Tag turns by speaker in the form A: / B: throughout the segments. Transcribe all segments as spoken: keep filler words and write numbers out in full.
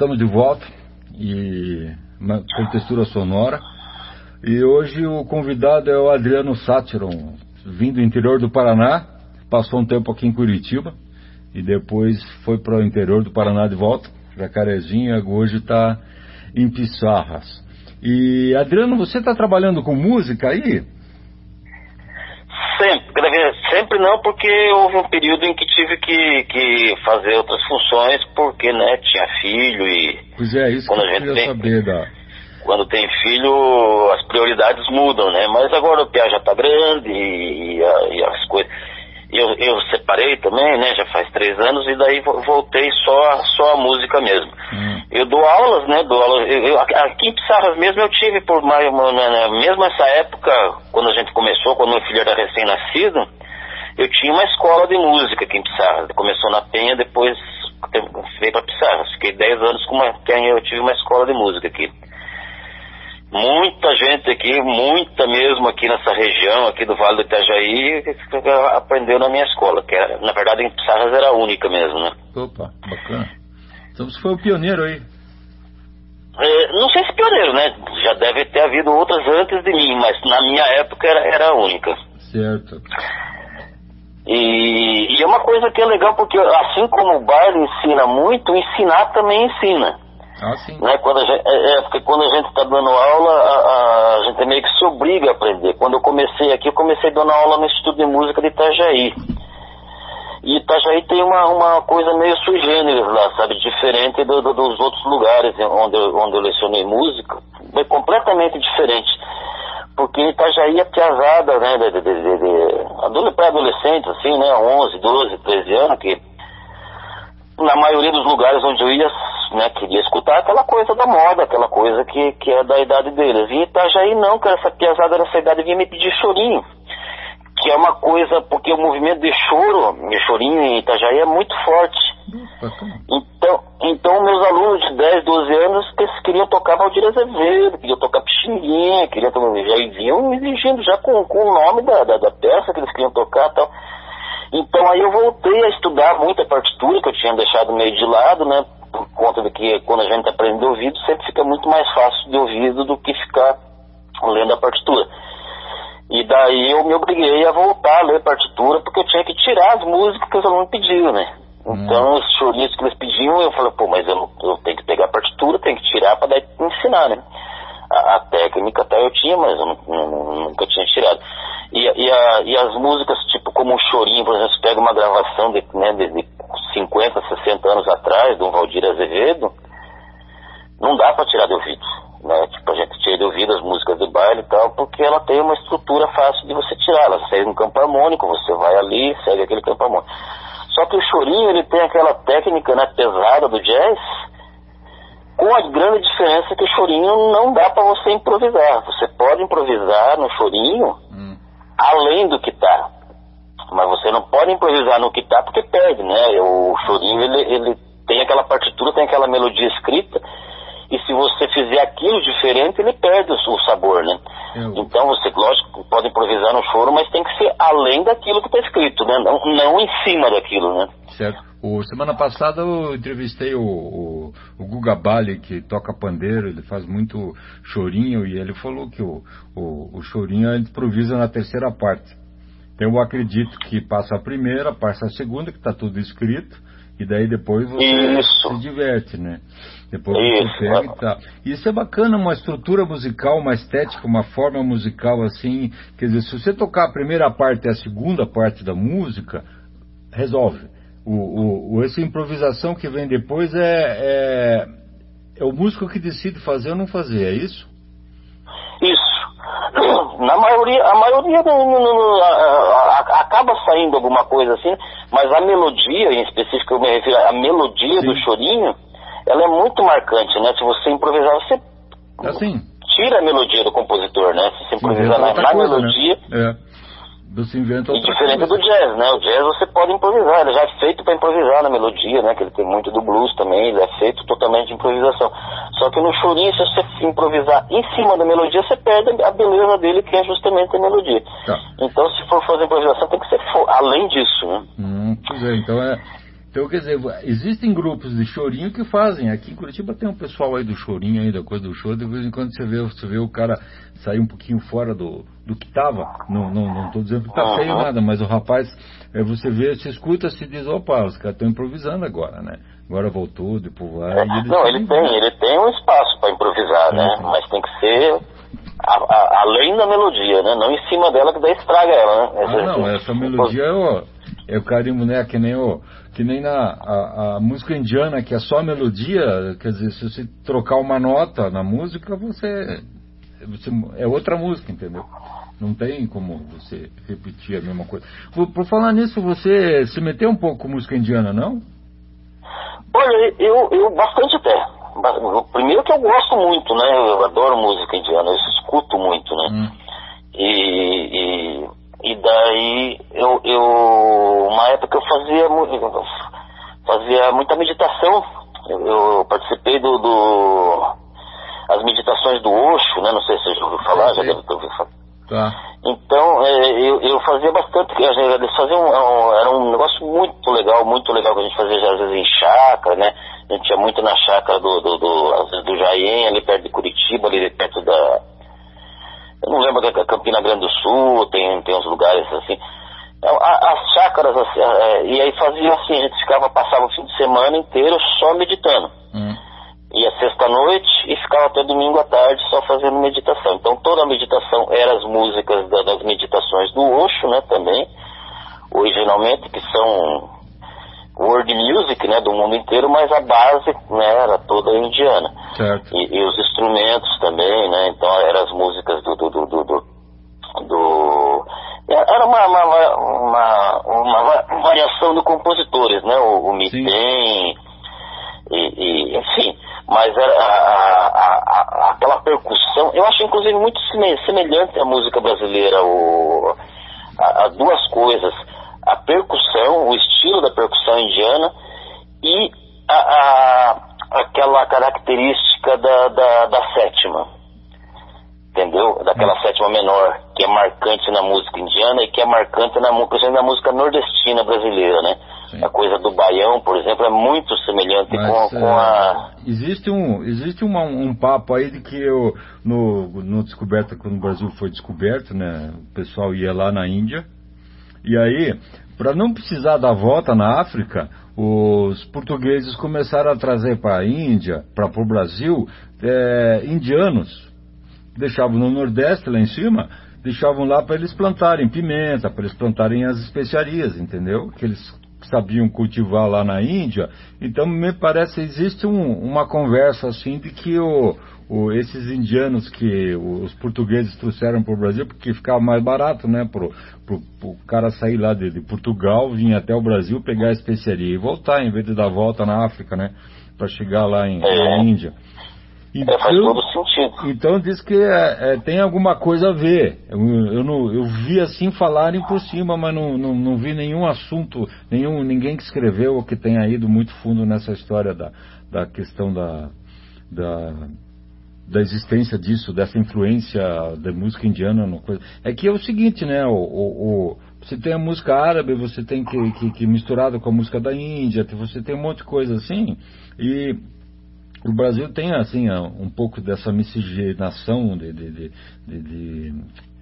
A: estamos de volta e uma, com textura sonora. E hoje o convidado é o Adriano Sátiron, vindo do interior do Paraná, passou um tempo aqui em Curitiba e depois foi para o interior do Paraná de volta, Jacarezinho, hoje está em Pissarras. E Adriano, você está trabalhando com música aí?
B: Sempre, sempre não, porque houve um período em que tive que, que fazer outras funções, porque, né, tinha filho e...
A: Pois é, isso quando que eu queria tem, saber da...
B: Quando tem filho, as prioridades mudam, né, mas agora o Pia já tá grande e, e, a, e as coisas... Eu, eu separei também, né, já faz três anos, e daí voltei só a, só a música mesmo. Hum. Eu dou aulas, né, dou aulas, eu, eu, aqui em Pissarras mesmo eu tive por mais, né, mesmo essa época, quando a gente começou, quando meu filho era recém-nascido, eu tinha uma escola de música aqui em Pissarras. Começou na Penha, depois veio para Pissarras. Fiquei dez anos com uma, eu tive uma escola de música aqui. Muita gente aqui, muita mesmo aqui nessa região, aqui do Vale do Itajaí, aprendeu na minha escola, que era, na verdade em Pissarras era a única mesmo, né?
A: Opa, bacana. Então você foi o pioneiro aí.
B: É, não sei se pioneiro, né? Já deve ter havido outras antes de mim, mas na minha época era, era a única.
A: Certo.
B: E, e é uma coisa que é legal, porque assim como o baile ensina muito, ensinar também ensina.
A: Ah, sim.
B: Né? Quando a gente, é, é, porque quando a gente está dando aula, a, a gente meio que se obriga a aprender. Quando eu comecei aqui, eu comecei dando aula no Instituto de Música de Itajaí. E Itajaí tem uma, uma coisa meio sui generis lá, sabe? Diferente do, do, dos outros lugares onde eu, onde eu lecionei música. É completamente diferente. Porque Itajaí é piazada, né? De, de, de, de, pré-adolescentes, assim, né? onze, doze, treze anos, que na maioria dos lugares onde eu ia, né, queria escutar aquela coisa da moda, aquela coisa que, que é da idade deles. E Itajaí não, cara, essa piazada nessa idade vinha me pedir chorinho, que é uma coisa, porque o movimento de choro, de chorinho em Itajaí é muito forte. Então, então meus alunos de dez, doze anos queriam tocar Valdir Azevedo, queriam tocar Pixinguinha, queriam tocar, já vinham exigindo já com, com o nome da, da, da peça que eles queriam tocar e tal. Então aí eu voltei a estudar muita partitura que eu tinha deixado meio de lado, né, por conta de que quando a gente aprende ouvido sempre fica muito mais fácil de ouvido do que ficar lendo a partitura. E daí eu me obriguei a voltar a ler partitura, porque eu tinha que tirar as músicas que os alunos pediam, né. Então hum. os chorinhos que eles pediam, eu falei, pô, mas eu, eu tenho que pegar a partitura, tenho que tirar para daí ensinar, né. A, a técnica até eu tinha, mas eu não, não, nunca tinha tirado. E, e, a, e as músicas, tipo, como o Chorinho, por exemplo, você pega uma gravação de, né, de, de cinquenta, sessenta anos atrás, do Valdir Azevedo, não dá pra tirar de ouvido, né? Tipo, a gente tira de ouvido as músicas de baile e tal, porque ela tem uma estrutura fácil de você tirar. Ela segue um campo harmônico, você vai ali, segue aquele campo harmônico. Só que o Chorinho, ele tem aquela técnica, né, pesada do jazz, com a grande diferença que o Chorinho não dá pra você improvisar. Você pode improvisar no Chorinho, hum. além do que tá, mas você não pode improvisar no que tá porque perde, né? O Chorinho, ele, ele tem aquela partitura, tem aquela melodia escrita, e se você fizer aquilo diferente, ele perde o sabor, né? Eu... Então você, lógico, pode improvisar no choro, mas tem que ser além daquilo que tá escrito, né? Não, não em cima daquilo, né?
A: Certo. O, semana passada eu entrevistei o, o, o Guga Bali, que toca pandeiro, ele faz muito chorinho, e ele falou que o, o, o chorinho ele improvisa na terceira parte. Então eu acredito que passa a primeira, passa a segunda, que está tudo escrito, e daí depois você Isso. se diverte, né? Depois Isso. você pega e tal. Isso é bacana, uma estrutura musical, uma estética, uma forma musical assim, quer dizer, se você tocar a primeira parte e a segunda parte da música, resolve. O, o, essa improvisação que vem depois é, é, é o músico que decide fazer ou não fazer, é isso?
B: Isso. Na maioria, a maioria não, não, não, a, a, a, acaba saindo alguma coisa assim, mas a melodia, em específico eu me refiro à melodia Sim. do chorinho, ela é muito marcante, né? Se você improvisar, você
A: assim.
B: tira a melodia do compositor, né? Se você improvisar na, na coisa, melodia...
A: Né? É. Você inventa
B: e diferente coisa. do jazz, né? O jazz você pode improvisar, ele já é feito para improvisar na melodia, né? Que ele tem muito do blues também, ele é feito totalmente de improvisação. Só que no chorinho, se você improvisar em cima da melodia, você perde a beleza dele, que é justamente a melodia. Tá. Então, se for fazer improvisação, tem que ser além disso, né?
A: Hum, pois é, então é... Então, quer dizer, existem grupos de chorinho que fazem. Aqui em Curitiba tem um pessoal aí do chorinho, aí, da coisa do show. De vez em quando você vê, você vê o cara sair um pouquinho fora do, do que estava. Não, não, não tô dizendo que tá feio nada, mas o rapaz, é, você vê, se escuta, se diz, opa, os caras estão improvisando agora, né? Agora voltou, depois vai.
B: É, não, ele tem, ele tem um espaço para improvisar, sim, né? Sim. Mas tem que ser a, a, além da melodia, né? Não em cima dela, que daí estraga ela, né?
A: Essa, ah, não, essa melodia é o, é o carimbo, né? Que nem, o, que nem na a, a música indiana, que é só melodia. Quer dizer, se você trocar uma nota na música, você, você é outra música, entendeu? Não tem como você repetir a mesma coisa. Por, por falar nisso, você se meteu um pouco com música indiana, não?
B: Olha, eu, eu bastante até. Primeiro que eu gosto muito, né? Eu adoro música indiana, eu escuto muito, né? Hum. E, e, e daí eu, eu uma época eu fazia, eu fazia muita meditação. Eu, eu participei do, do as meditações do Osho, né? Não sei se você já ouviu falar, sim, já deve ter ouvido falar. Tá. Então, é, eu, eu fazia bastante, eles faziam, um, era um negócio muito legal, muito legal que a gente fazia às vezes em chácara, né? A gente ia muito na chácara do, do, do, às vezes do Jaén, ali perto de Curitiba, ali perto da, eu não lembro da Campina Grande do Sul, tem, tem uns lugares assim. As chácaras, assim, e aí fazia assim, a gente ficava, passava o fim de semana inteiro só meditando. Hum. Ia sexta-noite e ficava até domingo à tarde só fazendo meditação. Então toda a meditação era as músicas da, das meditações do Osho, né, também, originalmente, que são world music, né, do mundo inteiro, mas a base, né, era toda indiana. Certo. E, e os instrumentos também, né, então eram as músicas do... do, do, do, do, do era uma, uma, uma, uma, uma variação de compositores, né, o, o Miten, e, e, enfim... Mas a, a, a, aquela percussão, eu acho inclusive muito semelhante à música brasileira, o, a, a duas coisas, a percussão, o estilo da percussão indiana e a, a, aquela característica da, da, da sétima, entendeu? Daquela hum. sétima menor, que é marcante na música indiana e que é marcante na, na música nordestina brasileira, né? Sim. A coisa do baião, por exemplo, é muito semelhante. Mas, com, com a...
A: Existe, um, existe uma, um papo aí de que eu, no, no Descoberta, quando o Brasil foi descoberto, né, o pessoal ia lá na Índia, e aí, para não precisar dar volta na África, os portugueses começaram a trazer para a Índia, para o Brasil, é, indianos. Deixavam no Nordeste, lá em cima, deixavam lá para eles plantarem pimenta, para eles plantarem as especiarias, entendeu? Que eles sabiam cultivar lá na Índia. Então me parece existe um, uma conversa assim de que o, o, esses indianos que os portugueses trouxeram para o Brasil, porque ficava mais barato, né, pro, pro, pro cara sair lá de, de Portugal, vir até o Brasil, pegar a especiaria e voltar, em vez de dar volta na África, né, para chegar lá em, é. na Índia.
B: Então, é, faz todo sentido.
A: Então diz que é, é, tem alguma coisa a ver. Eu, eu, não, eu vi assim falarem por cima, mas não, não, não vi nenhum assunto, nenhum, ninguém que escreveu ou que tenha ido muito fundo nessa história da, da questão da, da, da existência disso, dessa influência da música indiana. No coisa. É que é o seguinte, né? O, o, o, você tem a música árabe, você tem que, que, que misturado com a música da Índia, você tem um monte de coisa assim, e o Brasil tem, assim, um pouco dessa miscigenação de, de, de, de, de,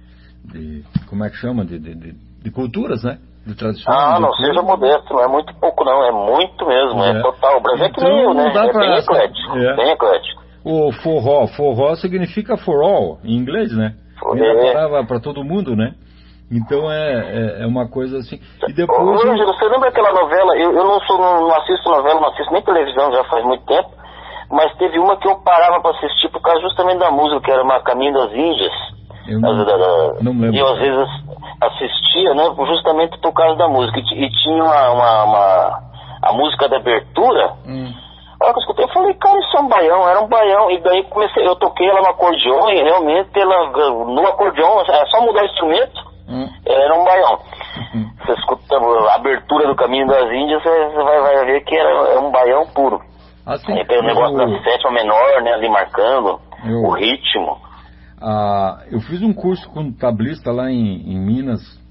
A: de como é que chama? De, de, de, de culturas, né? De tradições.
B: Ah, não seja modesto, não é muito pouco não, é muito mesmo, é, é total. O Brasil é que nem eu, né? É bem eclético, é. bem eclético.
A: O forró, forró significa for all, em inglês, né? É. Para todo mundo, né? Então é, é, é uma coisa assim. E depois...
B: Ô, Ângelo, você lembra aquela novela? Eu, eu não, sou, não assisto novela, não assisto nem televisão já faz muito tempo. Mas teve uma que eu parava para assistir por causa justamente da música, que era uma Caminho das Índias.
A: Eu não, da, da, não lembro.
B: E eu às vezes assistia, né, justamente por causa da música. E, e tinha uma, uma, uma a música da abertura. Hum. A hora que eu escutei, eu falei, cara, isso é um baião, era um baião. E daí comecei, eu toquei ela no acordeon e realmente ela, no acordeon, é só mudar o instrumento, hum. era um baião. Uhum. Você escuta a abertura do Caminho das Índias, você vai, vai ver que era, é um baião puro. Assim, aí tem o negócio eu, da sétima menor, né, ali marcando eu, o ritmo.
A: Ah, eu fiz um curso com tablista lá em, em Minas,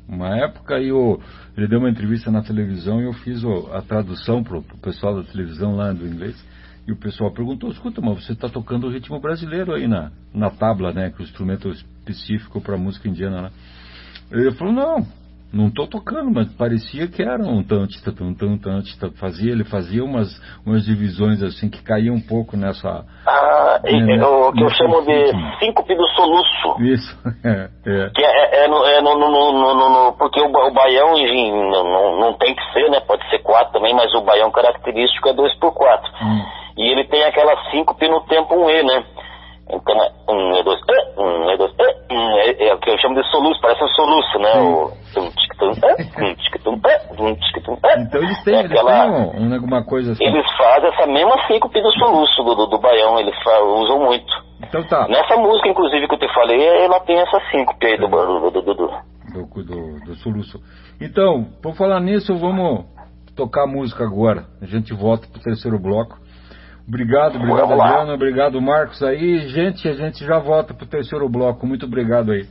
A: uma época e o, ele deu uma entrevista na televisão e eu fiz o, a tradução pro, pro pessoal da televisão lá do inglês. E o pessoal perguntou, escuta, mas você está tocando o ritmo brasileiro aí na, na tabla, né? Que é o instrumento específico para música indiana, né? Ele falou, não, não estou tocando, mas parecia que era um tant, tant, tant, tant, fazia, ele fazia umas, umas divisões assim que caíam um pouco nessa...
B: Ah, né, é, o que eu chamo
A: ritmo.
B: de síncope do soluço.
A: Isso, é. é.
B: Que é, é, no, é no, no, no, no, no, porque o, o baião enfim, não, não tem que ser, né? Pode ser quatro também, mas o baião característico é dois por quatro. Hum. E ele tem aquela síncope no tempo um E, né? Então é um, é dois, é, um, é dois, é, um, é, é o que eu chamo de soluço, parece um soluço, né? O, tum, tic, tum, é, um, tic, tum, é, um, tic, tum, é.
A: Então eles têm,
B: é
A: eles
B: aquela,
A: têm um, alguma coisa assim.
B: Eles fazem essa mesma síncope do soluço, do, do, do baião, eles fa, usam muito.
A: Então tá.
B: Nessa música, inclusive, que eu te falei, ela tem essa síncope aí do, do, do, do, do.
A: Do, do, do soluço. Então, por falar nisso, vamos tocar a música agora. A gente volta pro terceiro bloco. Obrigado, obrigado Adriano, obrigado Marcos aí. Gente, a gente já volta pro terceiro bloco. Muito obrigado aí.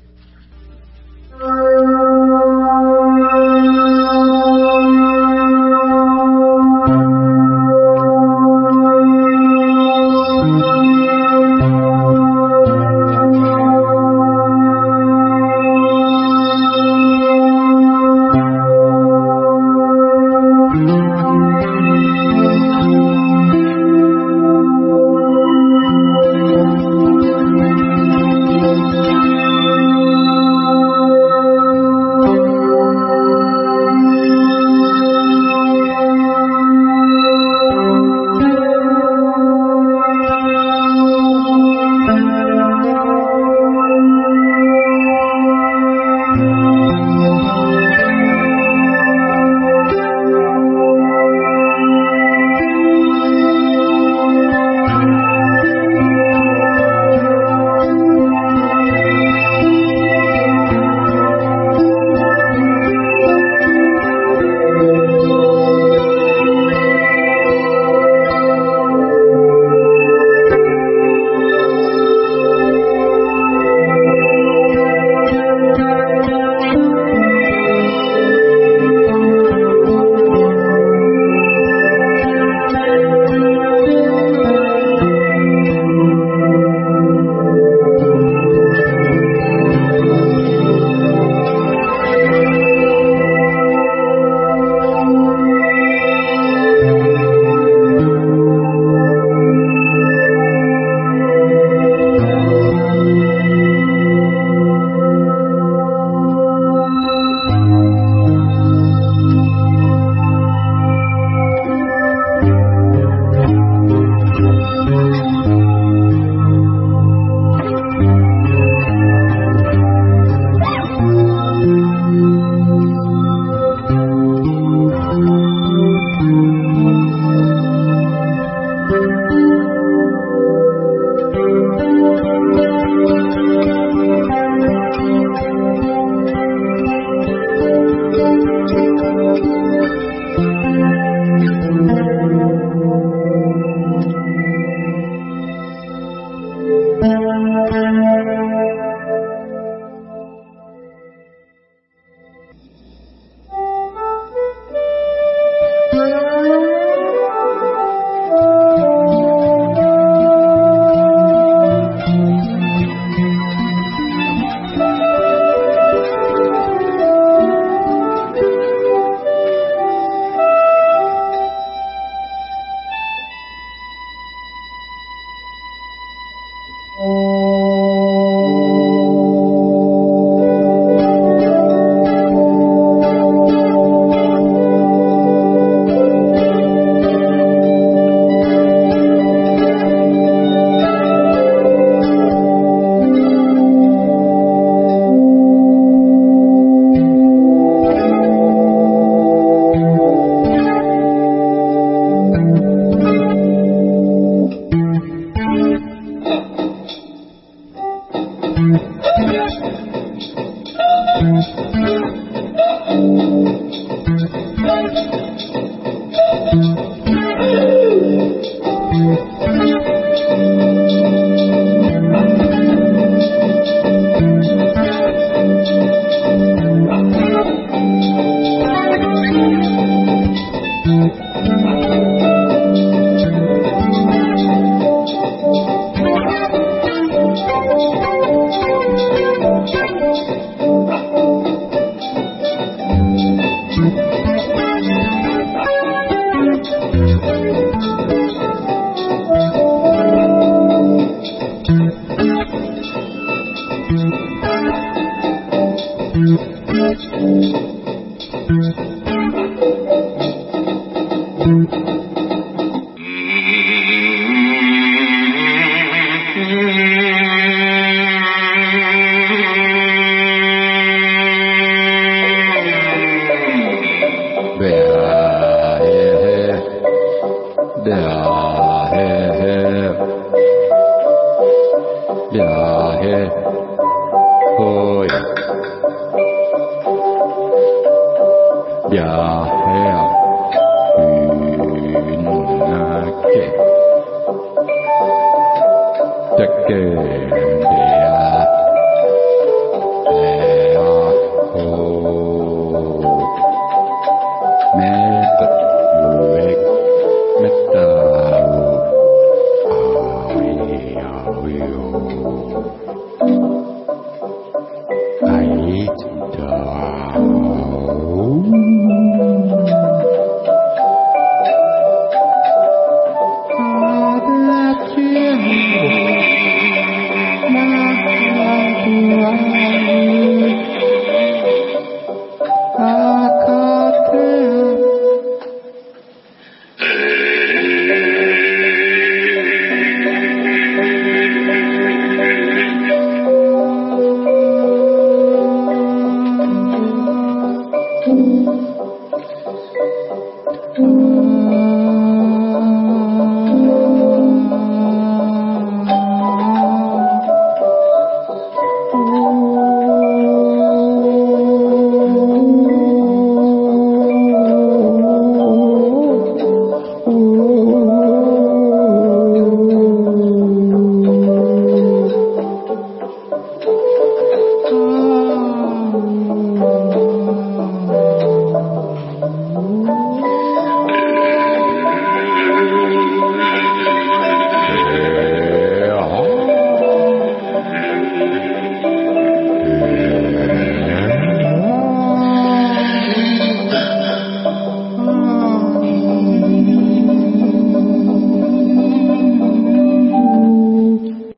A: Tchac.